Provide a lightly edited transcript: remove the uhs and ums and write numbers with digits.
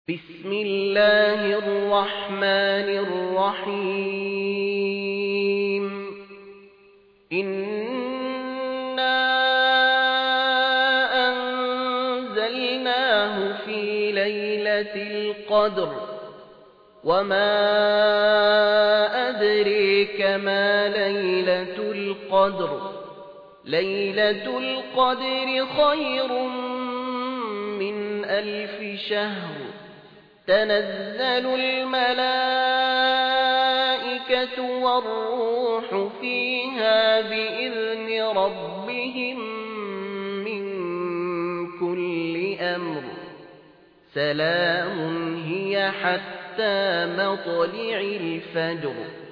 بسم الله الرحمن الرحيم إنا أنزلناه في ليلة القدر وما أدريك ما ليلة القدر ليلة القدر خير من 1000 شهر تنزل الملائكة والروح فيها بإذن ربهم من كل أمر سلام هي حتى مطلع الفجر